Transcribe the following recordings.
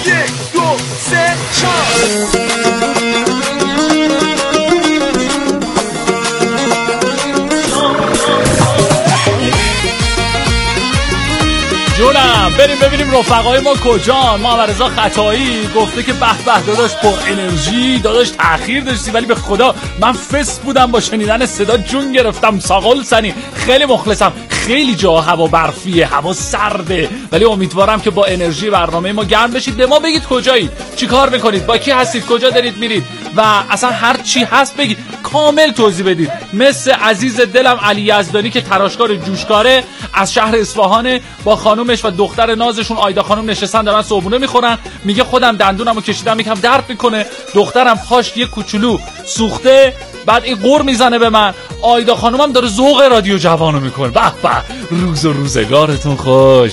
1 2 3 4 جونم بریم ببینیم رفقای ما کجان. محمد رضا خطایی گفته که به به داداش پر انرژی، داداش تأخیر داشتی ولی به خدا من فس بودم با شنیدن صدا جون گرفتم. ساقل سنی خیلی مخلصم. خیلی جا هوا برفیه، هوا سرده، ولی امیدوارم که با انرژی برنامه ما گرم بشید. به ما بگید کجایید، چی کار میکنید، با کی هستید، کجا دارید میرید و اصلا هر چی هست بگید، کامل توضیح بدید. مثل عزیز دلم علی یزدانی که تراشکار جوشکاره از شهر اصفهان با خانومش و دختر نازشون آیدا خانم نشستن دارن صبحونه میخورن. میگه خودم دندونمو کشیدم یکم درد میکنه، دخترم پاش یه کوچولو سوخته، بعد این قور میزنه به من. آیدا خانومم داره ذوق رادیو جوانو میکنه. به به روز و روزگارتون خوش.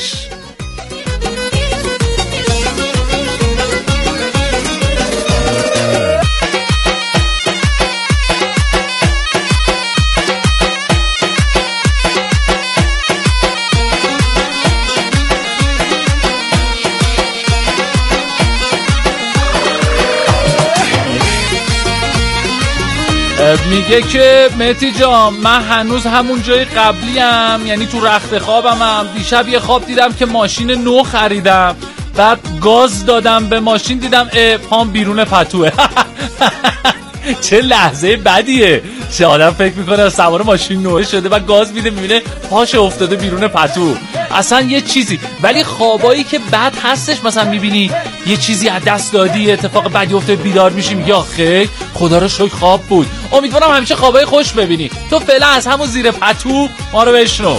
میگه که مهدی جان من هنوز همون جای قبلیم، یعنی تو رخت خوابمم. دیشب یه خواب دیدم که ماشین نو خریدم، بعد گاز دادم به ماشین دیدم پام بیرون پتوه. چه لحظه بدیه، چه آدم فکر میکنه سوار ماشین نوه شده و گاز میده میبینه پاش افتاده بیرون پتو. اصلا یه چیزی. ولی خوابایی که بد هستش، مثلا میبینی یه چیزی از دست دادی، اتفاق بدی افتاد، بیدار میشی میگی آخه خدا رو شکر خواب بود. امیدوارم همیشه خوابای خوش ببینی. تو فعلا از همون زیر پتو ما رو بشنو.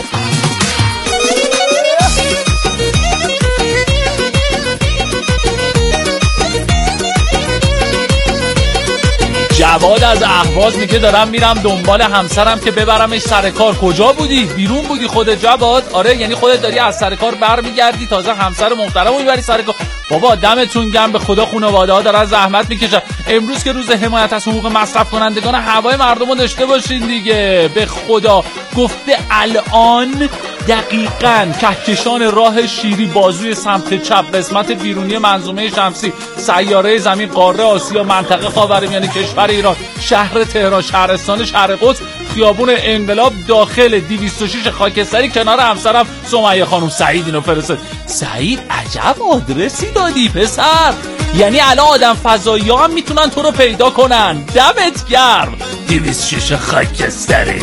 جواد از اهواز میگه دارم میرم دنبال همسرم که ببرمش سر کار. کجا بودی؟ بیرون بودی خودت جواد؟ آره یعنی خودت داری از سر کار برمیگردی تازه همسر محترمو میبری سر کار. بابا دمتون گرم، به خدا خانواده ها دارن زحمت میکشن. امروز که روز حمایت از حقوق مصرف کنندگان هوای مردمو داشته باشین دیگه. به خدا گفته الان دقیقاً کهکشان راه شیری بازوی سمت چپ قسمت بیرونی منظومه شمسی سیاره زمین قاره آسیا منطقه خاورمیانه کشور ایران شهر تهران شهرستان شرق قدس خیابون انقلاب داخل 206 خاکستری کنار همسرم سمیه خانم. سعید اینو فرستاد. سعید عجب آدرسی دادی پسر، یعنی الان آدم فضایی ها هم میتونن تو رو پیدا کنن. دمت گرم. 206 خاکستری.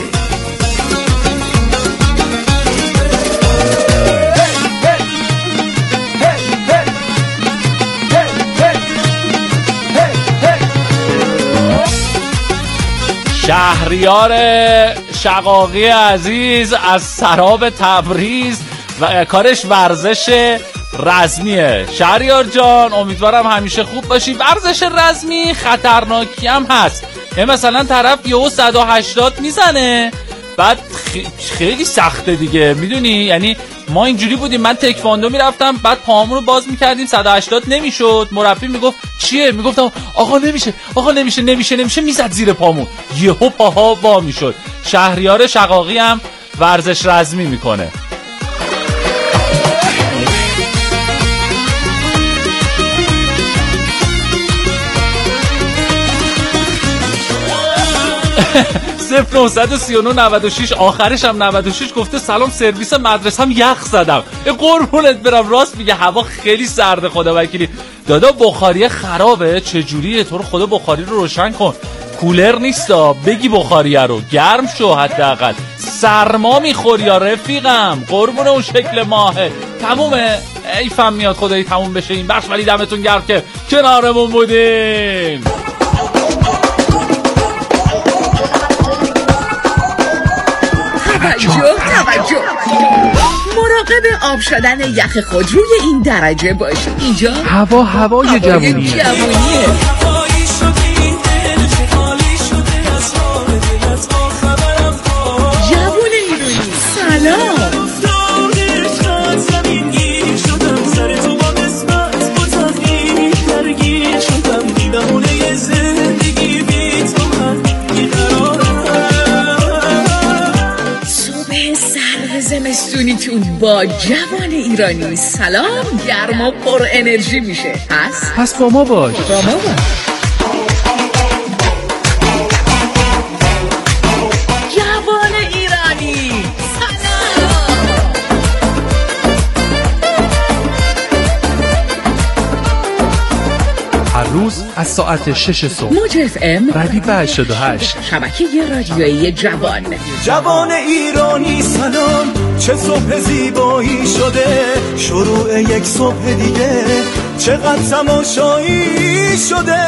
شهریار شقاقی عزیز از سراب تبریز و کارش ورزش رزمیه. شهریار جان امیدوارم همیشه خوب باشی. ورزش رزمی خطرناکی هم هست، یعنی مثلا طرف یهو 180 میزنه بعد خیلی سخته دیگه، میدونی؟ یعنی ما اینجوری بودیم، من تکواندو میرفتم بعد پاهامون رو باز میکردیم 180 نمیشد، مربی میگفت چیه؟ میگفتم آقا نمیشه، میزد زیر پامون، یهو پاها وا میشد. شهریار شقاقی هم ورزش رزمی میکنه. صفر 939 96 آخرش هم 96 گفته سلام سرویس مدرسه هم یخ زدم. قربونت برم، راست میگه هوا خیلی سرده خدا وکیلی. دادا بخاری خرابه چجوریه؟ تو رو خدا بخاری رو روشن کن، کولر نیستا، بگی بخاریه رو گرم شو، حداقل سرما میخوری یا رفیقم. قربون اون شکل ماهه. تمومه، ای فهم میاد خدایی تموم بشه این بخش، ولی دمتون گرم که کنارمون بودین. توجه مراقب آب شدن یخ خودروی این درجه باشید. اینجا هوای جوونیه. جوون ایرانی سلام. زمستونیتون با جوان ایرانی سلام گرم و پر انرژی میشه. پس با ما باش. جوان ایرانی هر روز از ساعت 6 صبح موج اف ام ردیف 88 شبکه رادیویی جوان ایرانی سلام، چه صبح زیبایی شده، شروع یک صبح دیگه، چقدر تماشایی شده.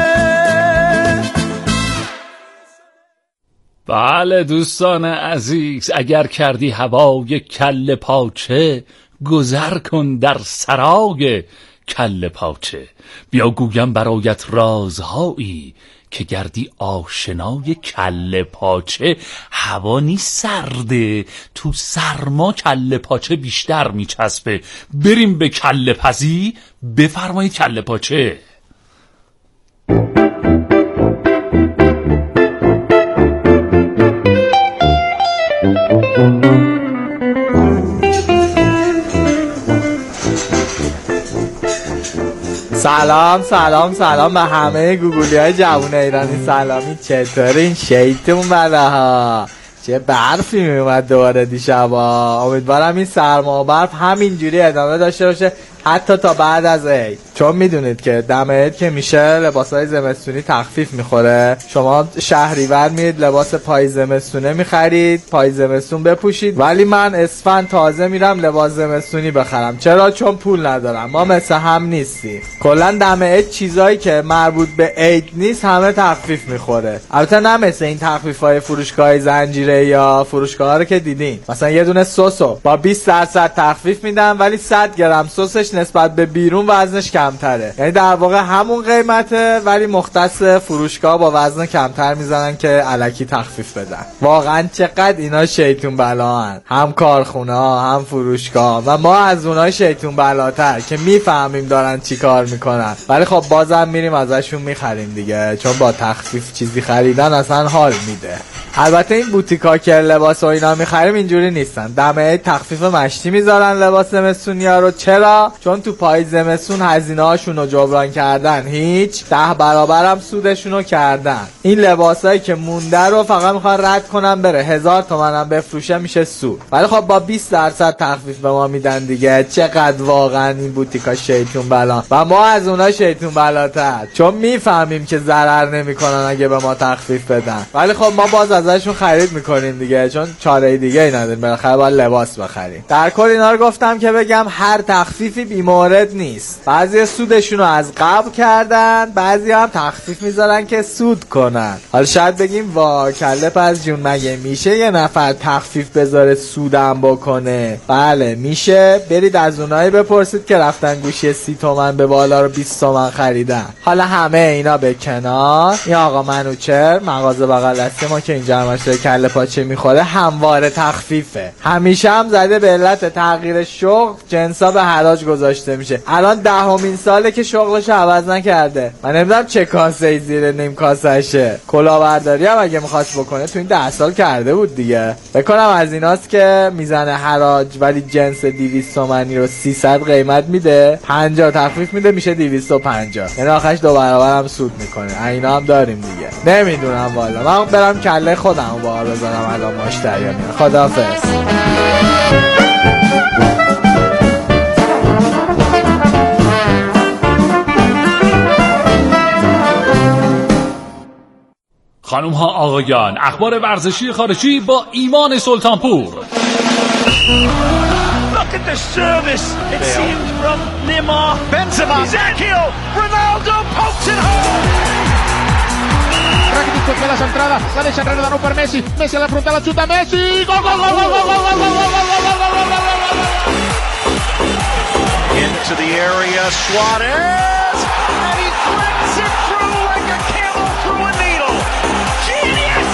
بله دوستان عزیز، اگر کردی هوای کله پاچه، گذر کن در سرای کله پاچه. بیا گویم برایت رازهایی، که گردی آشنای کله پاچه. هوا نیست سرده، تو سرما کله پاچه بیشتر میچسبه. بریم به کله پزی، بفرمایید کله پاچه. سلام به همه گوگولی های جوون ایرانی. سلامی، چطورین؟ شیطون بله ها، چه برفی میومد دوباره دیشبا. امیدوارم این سرما و برف همینجوری ادامه داشته باشه حتی تا بعد از عید، چون میدونید که دم عید که میشه لباسای زمستونی تخفیف میخوره. شما شهریور میرید لباس پای زمستونه میخرید، پای زمستون بپوشید، ولی من اسفند تازه میرم لباس زمستونی بخرم. چرا؟ چون پول ندارم. ما مثل هم نیستی. کلا دم عید چیزایی که مربوط به عید نیست همه تخفیف میخوره. البته نه مثل این تخفیفای فروشگاه زنجیره یا فروشگاه‌ها رو که دیدین، مثلا یه دونه سسو با 20% تخفیف میدن، ولی 100 گرم سسش نسبت به بیرون وزنش کمتره. یعنی در واقع همون قیمته، ولی مختص فروشگاه با وزن کمتر میزنن که الکی تخفیف بدن. واقعا چقدر اینا شیطون بلاهن، هم کارخونه ها هم فروشگاه، و ما از اونها شیطون بلاتر که میفهمیم دارن چی کار میکنن، ولی خب بازم میریم ازشون میخریم دیگه، چون با تخفیف چیزی خریدن اصلا حال میده. البته این بوتیکا که لباس و اینا میخریم اینجوری نیستن. دم عید تخفیف مشتی میذارن لباس زمستونیا رو. چرا؟ چون تو پای زمستون هزینه هاشون رو جبران کردن، هیچ 10 برابر هم سودشون رو کردن. این لباسایی که مونده رو فقط میخوان رد کنن بره، 1000 تومن هم بفروشه میشه سود. ولی خب با 20% تخفیف به ما میدن دیگه. چقدر واقعا این بوتیکا شیطون بلا، و ما از اونها شیطون بلاتر، چون میفهمیم که ضرر نمیکنن اگه به ما تخفیف بدن، ولی خب ما باز ازشون خرید میکنیم دیگه، چون چاره دیگه ای نداریم، بالاخره باید لباس بخریم. در کل اینا رو گفتم که بگم هر تخفیفی بی‌مورد نیست. بعضی سودشون رو از قبل کردن، بعضی هم تخفیف میذارن که سود کنن. حالا شاید بگیم وا کله پز جون، مگه میشه یه نفر تخفیف بذاره سودم بکنه؟ بله میشه. برید از اونایی بپرسید که رفتن گوشی 30 تومن به بالا رو 20 تومن خریدن. حالا همه اینا به کنار، این آقا منوچهر مغازه بغل دستی ما که اینجا همش کله پاچه میخوره همواره تخفیفه. همیشه هم زده به علت تغییر شغل جنسا به حراج گذاشته میشه. الان 10مین ساله که شغلش عوض نکرده. من نمیدونم چه کاسه زیر نیم کاسهشه. کلاهبرداری هم اگه میخواست بکنه تو این 10 سال کرده بود دیگه. بکنم از ایناست که میزنه حراج، ولی جنس 200 تومانی رو 300 قیمت میده، 50 تخفیف میده، میشه 250. یعنی آخرش 2 برابر هم سود میکنه. اینا هم داریم دیگه. نمیدونم والا، من برم کله خودمو بار بزنم الان مشتریان. خداحافظ. خانم ها آقایان، اخبار ورزشی خارجی با ایمان سلطانپور. Look at the service. It seems from Neymar, Benzema, Ezekiel, Ronaldo pokes it home. Rakitic per la centrale, la deixa enredare per Messi, Messi alla frontale, chuta Messi, gol gol gol gol gol gol gol gol. Into the area, Suarez, and he threads it through like a camel through a needle. Genius!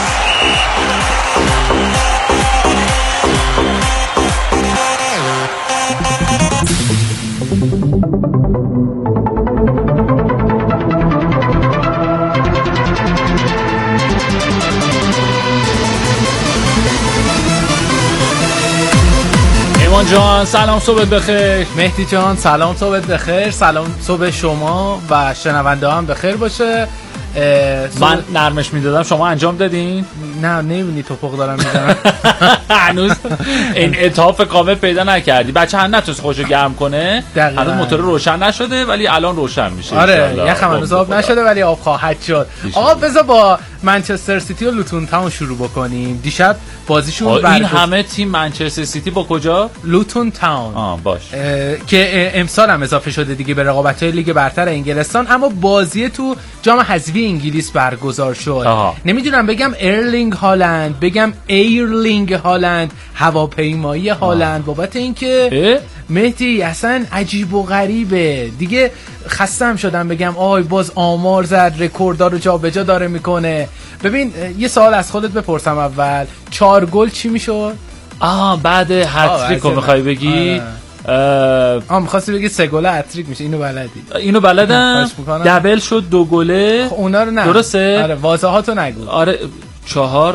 ایمان جان سلام صبح بخیر. مهدی جان سلام صبح بخیر. سلام صبح شما و شنونده هم بخیر باشه. من نرمش میدادم شما انجام دادین؟ نه نمیبینی توپق دارم میزنم. هنوز این اتحاف کامل پیدا نکردی. بچه هم نتونست خوشو گرم کنه. هنوز موتور روشن نشده ولی الان روشن میشه. آره یخم هنوز آب نشده ولی آب خواهد شد. آقا بذار با منچستر سیتی و لوتون تاون شروع بکنیم. دیشب بازیشون این همه تیم منچستر سیتی با کجا؟ لوتون تاون. باش. که امسال هم اضافه شده دیگه به رقابت‌های لیگ برتر انگلستان، اما بازی تو جام حذفی انگلیس برگزار شد. نمیدونم بگم ارلینگ هالند، بگم ایرلینگ هالند، هواپیمایی هالند، بابت اینکه مهدی اصلا عجیب و غریبه دیگه. خستم شدم بگم آی باز آمار زد، رکوردها رو جابجا داره میکنه. ببین یه سوال از خودت بپرسم اول، 4 گل چی میشد؟ بعد هتریک رو میخوای بگی؟ می‌خواستی بگی 3 گل هتریک میشه. اینو بلدم. دبل شد 2 گله. اونا رو نه. درسته؟ آره واضحاتو نگو. آره 4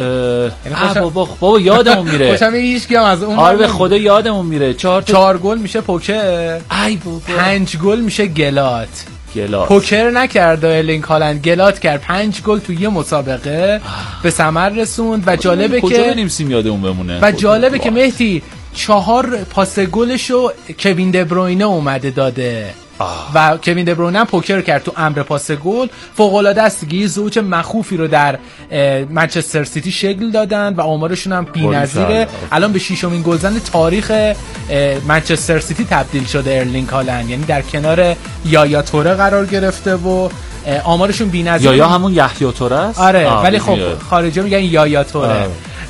بابا یادمون میره. خوشم هیچ کی هم از اون. آره به خدا یادمون میره. 4 گل میشه پوکر. ای بابا. 5 گل میشه گلات. پوکر نکرد ارلینگ هالند، گلات کرد. 5 گل تو یه مسابقه به ثمر رسوند و جالبه کجا که بنویسیم یادمون بمونه. و جالبه که مهدی 4 پاس گلشو کوین دبروینه اومده داده. و کوین دبروینه پوکر کرد تو امر پاس گل. فوق العاده است دیگه. زوج مخوفی رو در منچستر سیتی شکل دادن و آمارشون هم بی‌نظیره. الان به 6مین گلزن تاریخ منچستر سیتی تبدیل شده ارلینگ هالند، یعنی در کنار یایا توره قرار گرفته و آمارشون بی‌نظیره. یایا همون یحیی توره است. آره ولی خب خارجی میگن یایا توره.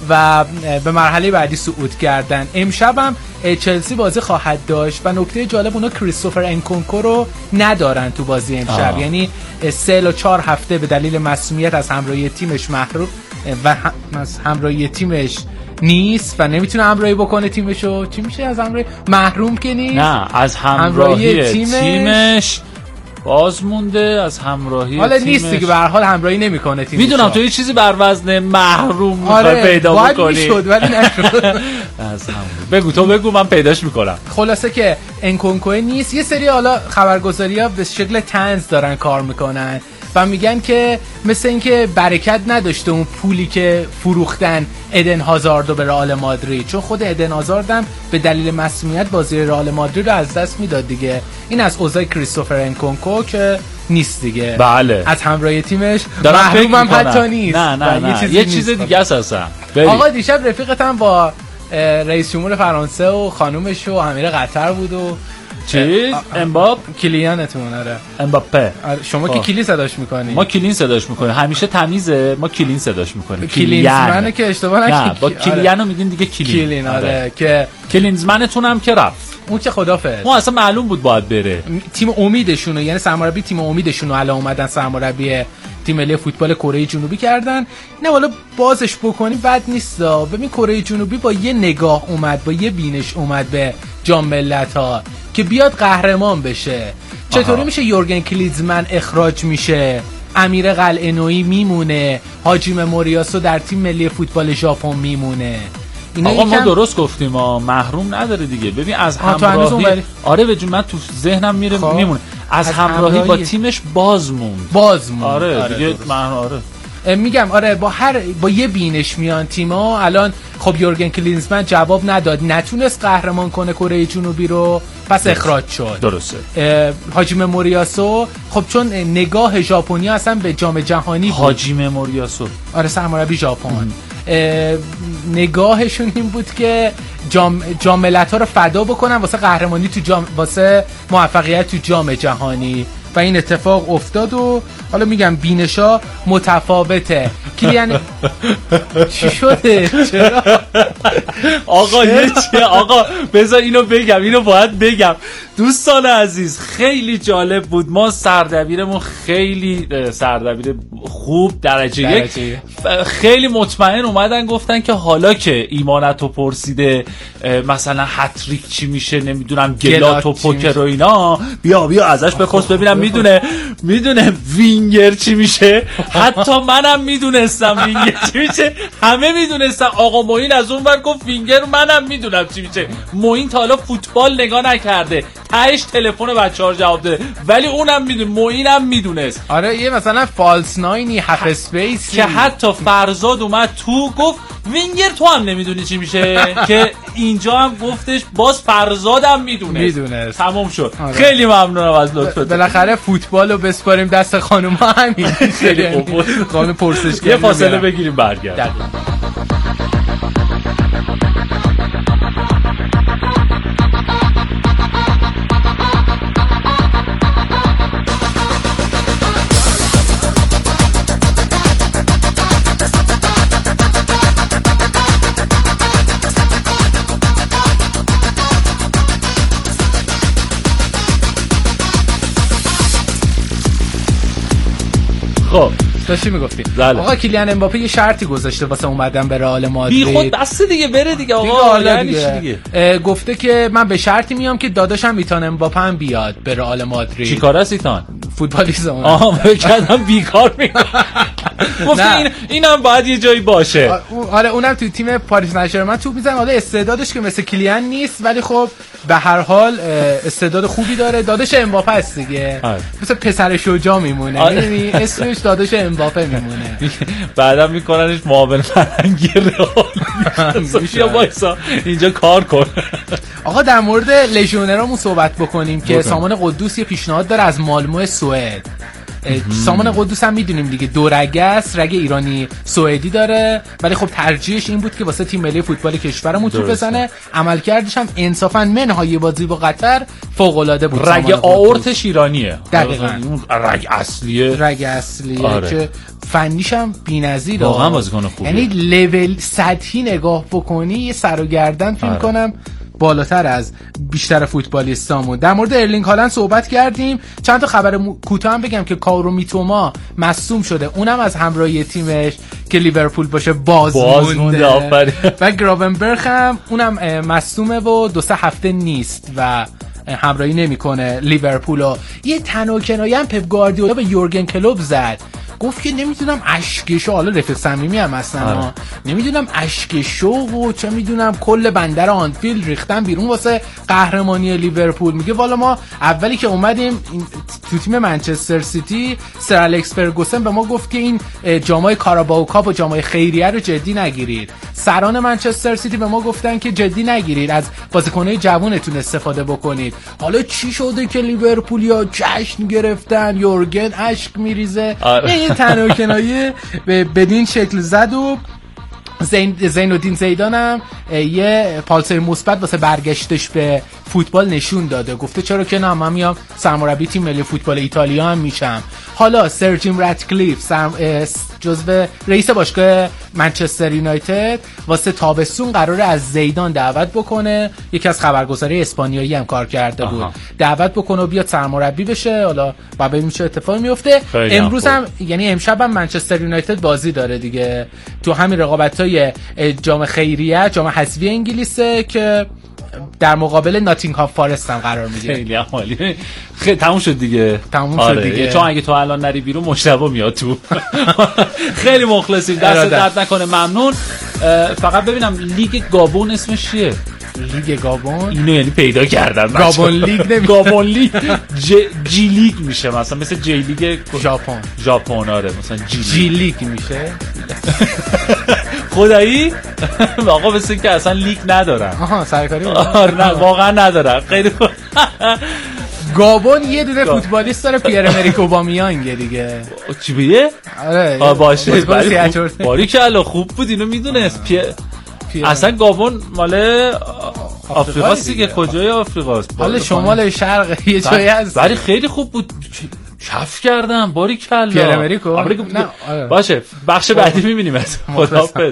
و به مرحله بعدی صعود کردن. امشب هم چلسی بازی خواهد داشت و نکته جالب اونا کریستوفر انکونکو رو ندارن تو بازی امشب. یعنی 3 تا 4 هفته به دلیل مسئولیت از همراهی تیمش محروم و از همراهی تیمش نیست و نمیتونه همراهی بکنه تیمشو. چی میشه از همراهی؟ محروم که نیست. نه از همراهی تیمش بازمونده، از همراهی حالا نیست دیگه، به هر حال همراهی نمیکنه تیمش. میدونم تو یه چیزی بر وزن محروم میخوای پیدا بکنی. باید میشد ولی نشد. از همراهی بگو من پیداش میکنم. خلاصه که انکونکو نیست. یه سری حالا خبرگزاری‌ها به شکل طنز دارن کار میکنن و میگن که مثل اینکه برکت نداشته اون پولی که فروختن ادن هازاردو به رئال مادرید، چون خود ادن هازارد هم به دلیل مسئولیت بازی رئال مادرید رو از دست میداد دیگه. این از اوضاع کریستوفر انکونکو که نیست دیگه. بله. از همراهی تیمش محروم هم حتی نیست. نه یه چیز دیگه است اصلا. آقا دیشب رفیقت هم با رئیس جمهور فرانسه و خانومش و امیر قطر بود و چیز کلیانتون. آره امباپه. شما که کلی صداش میکنی. ما کلین صداش میکنیم، همیشه تمیزه. ما کلین صداش میکنیم. کلینزمنه که اشتباه نکنی. نه با کلیانو میگین دیگه کلین. آره که کلینزمنتون هم که رفت. اون که خدافظ. ما اصلا معلوم بود باید بره. تیم امیدشونو، یعنی سرمربی تیم امیدشونو الان اومدن سرمربی تیم ملی فوتبال کره جنوبی کردن. نه والا بازش بکنی بد نیست. ببین کره جنوبی با یه نگاه اومد، با یه بینش اومد به جام ملت‌ها که بیاد قهرمان بشه. چطوری میشه یورگن کلیزمن اخراج میشه، امیر قلعه‌نویی میمونه، حاجیم موریاسو در تیم ملی فوتبال ژاپن میمونه. آقا ما درست گفتیم محروم نداره دیگه. ببین از همراهی آره به من تو ذهنم میره میمونه. از همراهی با تیمش بازموند. آره دیگه آره میگم آره با یه بینش میان تیما. الان خب یورگن کلینزمن جواب نداد، نتونست قهرمان کنه کره جنوبی رو، پس اخراج شد. درسته. حاجیم موریاسو خب چون نگاه ژاپنی اصلا به جام جهانی بود. حاجیم موریاسو آره سرمربی ژاپن. نگاهشون این بود که جام ملت‌ها رو فدا بکنن واسه قهرمانی تو واسه موفقیت تو جام جهانی و این اتفاق افتاد. و حالا میگم بینشا متفاوته. کلیان چی شده؟ چرا؟ آقا بذار اینو بگم، اینو باید بگم. دوستان عزیز خیلی جالب بود. ما سردبیرمون خیلی سردبیر خوب درجه یک خیلی مطمئن اومدن گفتن که حالا که ایمانتو پرسیده مثلا هتریک چی میشه، نمیدونم گلات و پوکر و اینا، بیا ازش بپرس ببینم میدونه وینگر چی میشه. حتی منم میدونستم وینگر چی میشه، همه میدونستم. آقا معین از اون ور گفت وینگر، منم میدونم چی میشه. معین تا حالا فوتبال نگاه نکرده، تهش تلفن بچه‌ها رو جواب ده، ولی اونم میدونه، معینم میدونست. آره یه مثلا فالس ناینی، هاف اسپیس که حتی فرزاد اومد تو گفت وینگر تو هم نمیدونی چی میشه که اینجا هم گفتش باز فرزادم میدونه. تمام شد. آره. خیلی ممنونم از لطفتون. بالاخره فوتبال رو بسپاریم دست خانوما، همین خانم پرسشگر. یه فاصله بگیریم برگرد. خب داشتی میگفتیم بله. آقا کیلیان امباپه یه شرطی گذاشته واسه اومدن به رئال مادرید. بی خود بس دیگه بره دیگه آقا، یعنی دیگه. گفته که من به شرطی میام که داداشم ایتان امباپه هم بیاد به رئال مادرید. چیکاره است ایتان؟ فوتبالیست اون. بگم بیکار میکنه. گفته اینم باید یه جایی باشه. آره اونم تو تیم پاریس سن توپ میزنه. حالا استعدادش که مثل کیلیان نیست، ولی خب به هر حال استعداد خوبی داره. داداش امباپه است دیگه، مثل پسر شجاع میمونه. میدونی اسمش داداش امباپه میمونه. بعدا میکننش معاون فرهنگی رئال. بیا وایسا اینجا کار کن. آقا در مورد لژیونرامون صحبت بکنیم که سامان قدوس یه پیشنهاد داره از مالمو سوئد. سامان قدوس هم میدونیم دیگه، دو رگه است، رگ ایرانی سوئدی داره، ولی خب ترجیحش این بود که واسه تیم ملی فوتبال کشورمون توپ بزنه. عملکردش هم انصافا منهای بازی با قطر فوق العاده بود. رگ آورتش ایرانیه دقیقاً، رگ اصلیه. آره. که فنیش هم بی‌نظیره، واقعا بازیکن خوبیه. یعنی لول سطحی نگاه بکنی یه سر و گردن فکر کنم بالاتر از بیشتر فوتبالیستامون. در مورد ارلینگ هالند صحبت کردیم. چند تا خبر کوتاه هم بگم که کاورو میتوما مصدوم شده، اونم از همراهی تیمش که لیورپول باشه باز مونده. و گراونبرگ هم اونم مصدومه و 2-3 هفته نیست و همراهی نمیکنه لیورپولو. یه تناکنایی هم پپ گواردیولا به یورگن کلوپ زد، گفت که نمیدونم اشکشو، حالا رفیق صمیمی هم هستن، نمیدونم اشکشو و چه میدونم کل بندر آنفیلد ریختن بیرون واسه قهرمانی لیورپول. میگه والا ما اولی که اومدیم تو تیم منچستر سیتی، سر الکس فرگوسن به ما گفت که این جامای کاراباو کاپ و جامای خیریه رو جدی نگیرید. سران منچستر سیتی به ما گفتن که جدی نگیرید، از بازیکن‌های جوونتون استفاده بکنید. حالا چی شده که لیورپولیا جشن گرفتن، یورگن اشک میریزه. این تناکنایی بدین شکل زد و زینالدین زیدان هم یه پالسر مثبت واسه برگشتش به فوتبال نشون داده. گفته چرا که نه، من میام سرمربی تیم ملی فوتبال ایتالیا هم میشم. حالا سر جیم راتکلیف جزو رئیس باشگاه منچستر یونایتد واسه تابستون قراره از زیدان دعوت بکنه. یکی از خبرگزاری اسپانیایی هم کار کرده بود. دعوت بکنه و بیاد سرمربی بشه. حالا بعد ببینیم چه اتفاقی میفته. امروز هم یعنی امشب هم منچستر یونایتد بازی داره دیگه، تو همین رقابت‌های جام خیریه، جام حذفی انگلیسه که در مقابل ناتینگهام فارست هم قرار میگیره. خیلی عالی. تموم شد دیگه. شد دیگه. چون اگه تو الان نری بیرون مشتبه میاد تو. خیلی مخلصیم، دست درد نکنه، ممنون. فقط ببینم لیگ گابون اسمش چیه؟ لیگ گابون اینو یعنی پیدا کردن. گابون لیگ نمیشه، گابون لیگ جی لیگ میشه، مثلا جی لیگ ژاپن. آره مثلا جی لیگ میشه. خدایی آقا مثل که اصلا لیگ ندارن. سرکاری نه واقعا ندارن. خیلی گابون یه دونه فوتبالیست داره، پیر امریک اوبامیانگ دیگه. چی بیه؟ آره باشه باریکلا خوب بود، اینو میدونست. اصلا گابون مال آفریقاست دیگه. کجای آفریقاست؟ حالا شمال شرق یه جایی هست. ولی خیلی خوب بود، کف کردم. باریکلا پیر امریکو. باشه بخش بعدی میبینیم از. خداحافظ.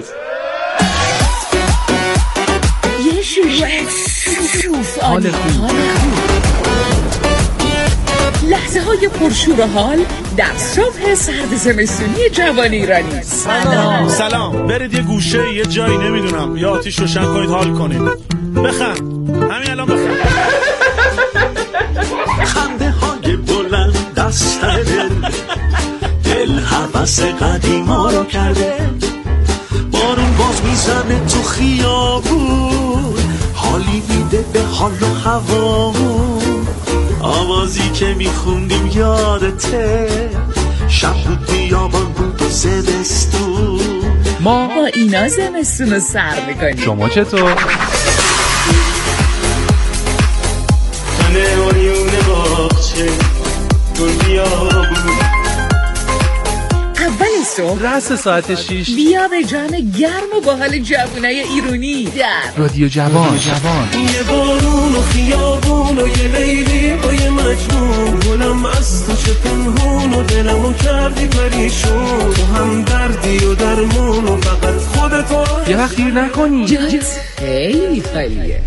یه شوف حال خوب، لحظه های پرشور و حال در صبح سرد زمستونی جوان ایرانی. سلام. برید یه گوشه یه جایی نمیدونم یا آتیش روشن کنید، حال کنید، بخند، همین الان بخند. خنده های بلند در بس قدیما رو کرده. بارون باز میزنه تو خیابون، حالی میده به حال و هوامون. آوازی که میخوندیم یادته، شب بود بیابان بود و زمستون. ما با اینا زمستون رو سر میکنیم. شما چطور؟ تنه اوریون باغچه دنیا بود. اول صبح رأس ساعت 6 بیا به جمع گرم و باحال جوونای ایرانی در رادیو جوان. یه بارون و خیابون و یه لیلی و یه مجنون، گلم از تو چه پنهون و دلمو کردی پریشون. تو هم دردی و درمون و فقط خودتو. یه وقت دیر نکنی. جات خیلی خالیه.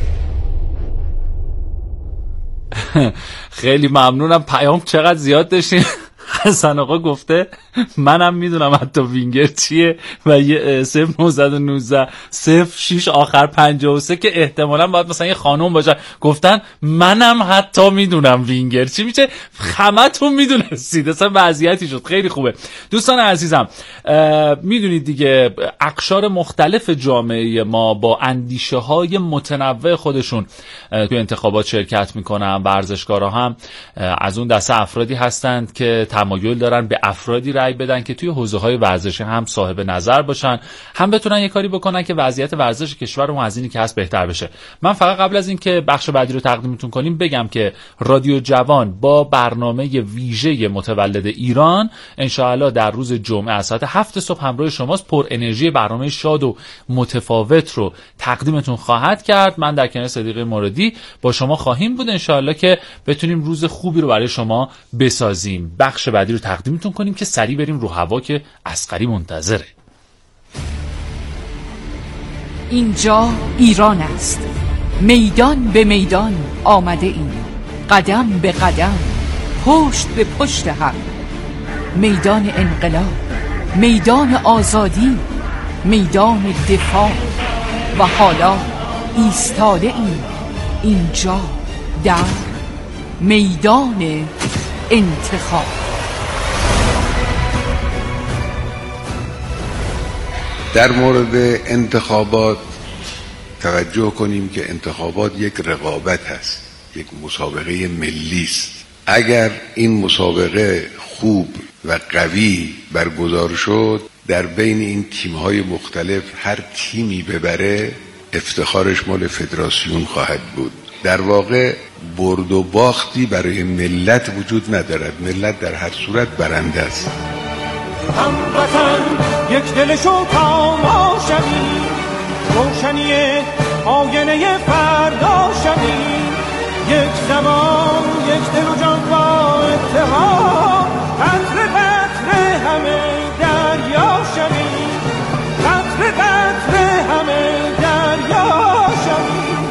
خیلی ممنونم. پیام چقدر زیاد داشتین. حسن آقا گفته منم میدونم حتی وینگر چیه و یه 0919 06 آخر 53 که احتمالاً باید مثلا یه خانم باشه. گفتن منم حتی میدونم وینگر چی میشه. همتون میدونستید. اصلا وضعیتی شد. خیلی خوبه. دوستان عزیزم، میدونید دیگه اقشار مختلف جامعه ما با اندیشه های متنوع خودشون توی انتخابات شرکت میکنن. ورزشکارا هم از اون دسته افرادی هستند که تمایل دارن به افرادی رأی بدن که توی حوزه‌های ورزشی هم صاحب نظر باشن، هم بتونن یه کاری بکنن که وضعیت ورزش کشورمون از اینی که هست بهتر بشه. من فقط قبل از اینکه بخش بعدی رو تقدیمتون کنیم بگم که رادیو جوان با برنامه ویژه متولد ایران انشاءالله در روز جمعه از ساعت 7 صبح همراه شماست. پر انرژی برنامه شاد و متفاوت رو تقدیمتون خواهد کرد. من در کنار صدیق مرادی با شما خواهیم بود انشاءالله که بتونیم روز خوبی رو برای شما بسازیم. بخش بعدی رو تقدیمتون کنیم که سریع بریم رو هوا که اصغری منتظره. اینجا ایران است. میدان به میدان آمده ایم، قدم به قدم، پشت به پشت هم. میدان انقلاب، میدان آزادی، میدان دفاع و حالا ایستاده ایم اینجا در میدان انتخاب. در مورد انتخابات توجه کنیم که انتخابات یک رقابت هست، یک مسابقه ملی است. اگر این مسابقه خوب و قوی برگزار شد، در بین این تیم‌های مختلف هر تیمی ببره افتخارش مال فدراسیون خواهد بود. در واقع برد و باختی برای ملت وجود ندارد. ملت در هر صورت برنده است. هموطن یک دل شو تمام شویم، روشنی آینه فردا شویم. یک زمان یک دل و جان با اتحاد، قطره قطره همه دریا شویم. قطره قطره همه دریا شویم.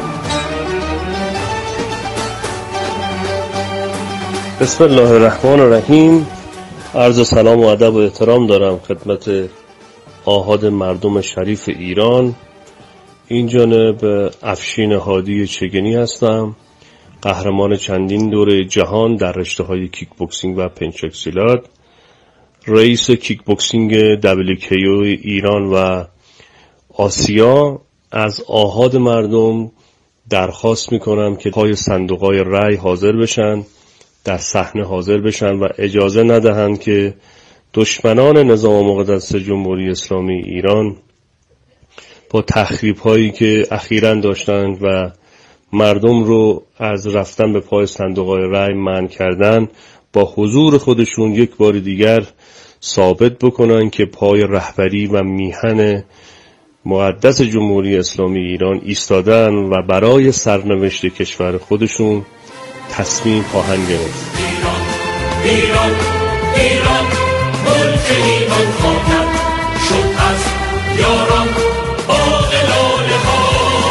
بسم الله الرحمن الرحیم. عرض سلام و ادب و احترام دارم خدمت آحاد مردم شریف ایران. این جانب افشین هادی چگنی هستم، قهرمان چندین دوره جهان در رشته‌های کیک بوکسینگ و پنچاک سیلات، رئیس کیک بوکسینگ WKO ایران و آسیا. از آحاد مردم درخواست میکنم که پای صندوق‌های رای حاضر بشن، در صحنه حاضر بشن و اجازه ندهند که دشمنان نظام مقدس جمهوری اسلامی ایران با تخریب‌هایی که اخیراً داشتند و مردم رو از رفتن به پای صندوق‌های رای منع کردن، با حضور خودشون یک بار دیگر ثابت بکنن که پای رهبری و میهن مقدس جمهوری اسلامی ایران ایستادن و برای سرنوشت کشور خودشون تصمیم خواهند گرفت. ایران ایران ایران ملک ایمان خواهد شد از یاران با الاله ها.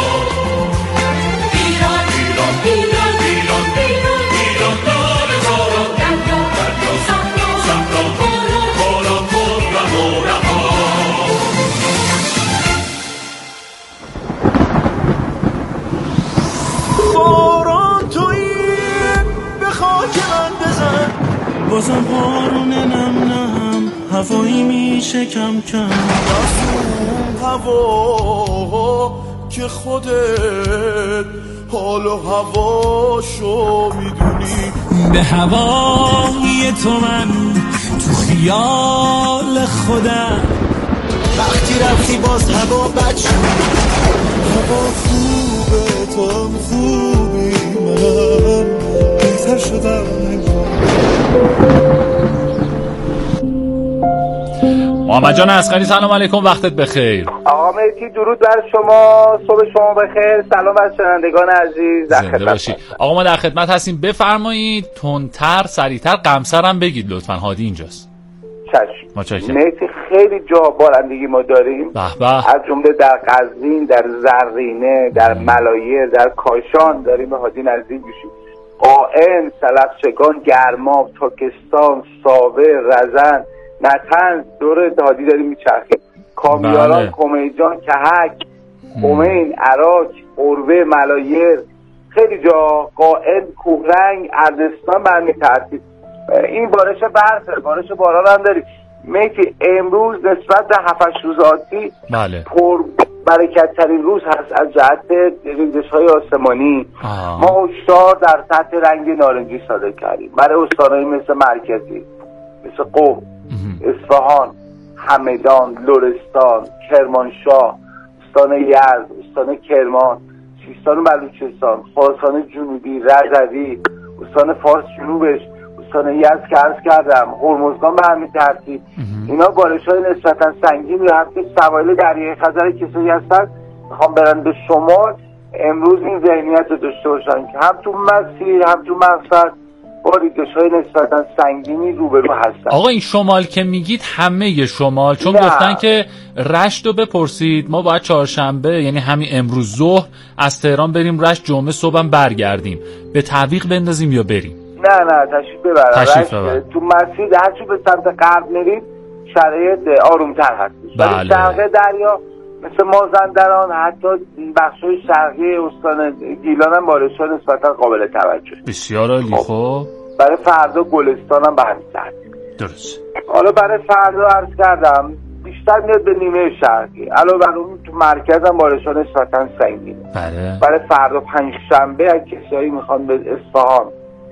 ایران ایران ایران ایران ایران ایران لاله زاران، دریا صحرا بالا خود و مورها. باران تویی به خاک من بزن، بازم بارون نم نم هوایی میشه کم کم از اون هوا که خودت حال و هواشو میدونی. به هوای تو من تو خیال خودم، وقتی رفتی باز هوا بد شد. هوا خوبه تو هم خوبی، منم بهتر شدم. محمد جان اصغری سلام علیکم، وقتت بخیر. آقا مهدی درود بر شما، صبح شما بخیر. سلام بر شنوندگان عزیز، در زنده باشی. آقا ما در خدمت هستیم، بفرمایید تندتر سریعتر قمصرم بگید لطفاً، هادی اینجاست. چشم. متشکرم. مهدی خیلی جا بارندگی ما داریم، از جمله در قزوین، در زرینه، در ملایر، در کاشان داریم به هادی نزدیک میشیم. قائم، سلفچگان، گرماب، تاکستان، ساوه، رزن، نتنز دور هادی داریم میچرخیم. کامیاران، کمیجان، کهک، قمین، عراق، اروه، ملایر، خیلی جا، قائم، کوهرنگ، اردستان برمی ترتیب. این بارش برفه، بارش باران هم داریم. میتی امروز نسبت به 7-8 روز آتی پر برکت ترین روز هست از جهت ریزش های آسمانی. ما هشدار در سطح رنگ نارنجی صادر کردیم برای استان‌های مثل مرکزی، مثل قم، اصفهان، همدان، لرستان، کرمانشاه، استان یزد، استان کرمان، سیستان و بلوچستان، خراسان جنوبی، رضوی، استان فارس جنوبش، استان یزد که عرض کردم، هرمزگان به همین ترتیب. اینا بارش‌های نسبتاً سنگین یا حتی سواحل دریای خزر کسایی هستن میخوام برن به شمال. امروز این ذهنیت رو داشته باشن که هم تو مسیر هم تو مقصد با ریزش‌های نسبتاً سنگینی روبرو هستن. آقا این شمال که میگید همه شمال، چون گفتن که رشت رو بپرسید، ما باید چهارشنبه یعنی همین امروز ظهر از تهران بریم رشت، جمعه صبحم برگردیم، به تعویق بندازیم یا بریم؟ نه تشریف ببرن. تو مسیر هرچی به سمت غرب میرید شرایط آرومتر هستش. ولی شرق دریا مثل مازندران، حتی بخشای شرقی استان گیلان هم بارش‌ها نسبتا قابل توجه. بسیار عالی. خب برای فردا گلستان هم برمی‌گرده. درست. حالا برای فردا عرض کردم بیشتر میاد به نیمه شرقی، علاوه بر اون تو مرکز هم بارش‌ها نسبتا سنگینه. برای فردا پنجشنبه اگه کسایی میخوان به اصفهان،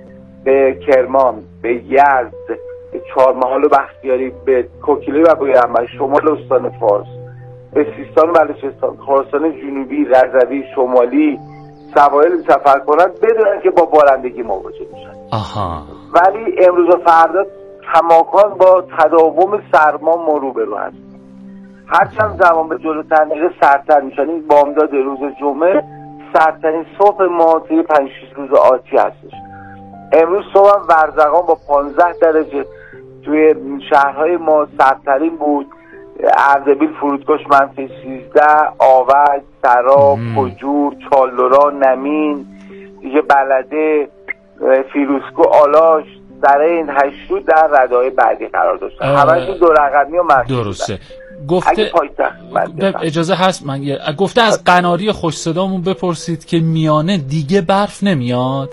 به کرمان، به یزد، به چهارمحال و بختیاری، به کوکیله و بویرمن، شمال استان فارس، به سیستان و بلوچستان، خراسان جنوبی، رضوی، شمالی، سواحل سفر کنند بدونن که با بارندگی مواجه میشن. ولی امروز و فردا کماکان با تداوم سرما ما روبرو هستیم. هرچند زمان به جلوتر میره سردتر میشن. این بامداد روز جمعه سردترین صبح ما توی 5-6 روز آتی هستش. امروز صبح هم ورزقان با 15 درجه توی شهرهای ما سردترین بود. اردبیل فرودگاهش -13، آوج، سراب، کجور، چالدورا، نمین، دیگه بلده، فیروزکو، آلاش، سرین، هشتود در رده‌های بعدی قرار داشتن. همشون دو رقمی و مرکزی. درسته. گفته اجازه هست من گفته از قناری خوش صدامون بپرسید که میانه دیگه برف نمیاد؟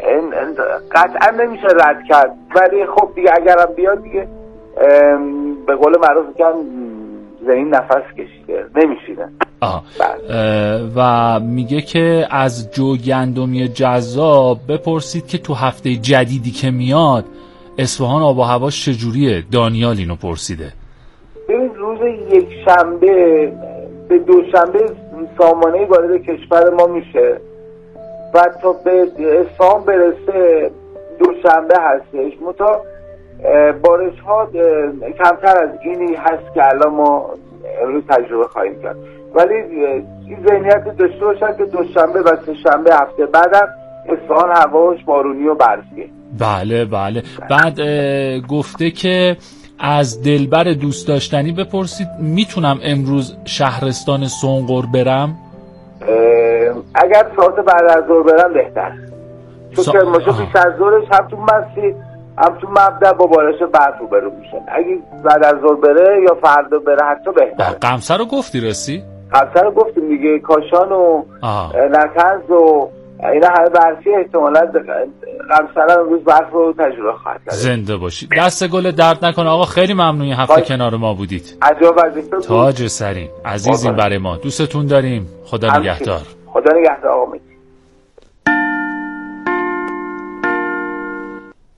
قطعا نمیشه رد کرد، ولی خب دیگه اگرم بیاد دیگه به قول معروف میگن زمین نفس کشیده، نمیشینه. و میگه که از جو گندمی جذاب بپرسید که تو هفته جدیدی که میاد اصفهان آب و هواش چجوریه؟ دانیال اینو پرسیده. ببین روز یک شنبه به دوشنبه سامانه وارد کشور ما میشه و تا به اصفهان برسه دوشنبه هستش. متا بارش ها کمتر از اینی هست که الان ما امروز تجربه خواهیم کرد، ولی این ذهنیت داشته باشن که دوشنبه و سه‌شنبه هفته بعدم اصفهان هواش بارونی و برفیه. بله. بعد گفته که از دلبر دوست داشتنی بپرسید میتونم امروز شهرستان سنقر برم؟ اگر ساعت بعد از ظهر برم بهتر، چون کرمانشاه پیش از ظهرش هم تو مسیر هم تو مبدأ با بارش برف روبرو میشن. اگه بعد از ظهر بره یا فردا بره حتی بهتره. قمصر رو گفتی رسی؟ قمصر رو گفتیم دیگه، کاشان و نتنز و اینا همه برفی احتمالاً قمصرم امروز برف رو تجربه خواهد کرد. زنده باشید. دست گل درد نکنه آقا، خیلی ممنون این هفته کنار ما بودید. عجب وظیفه بود. تاج سرین عزیزین برای ما، دوستتون داریم. خدا نگهدار. خدا نگهدار آقا.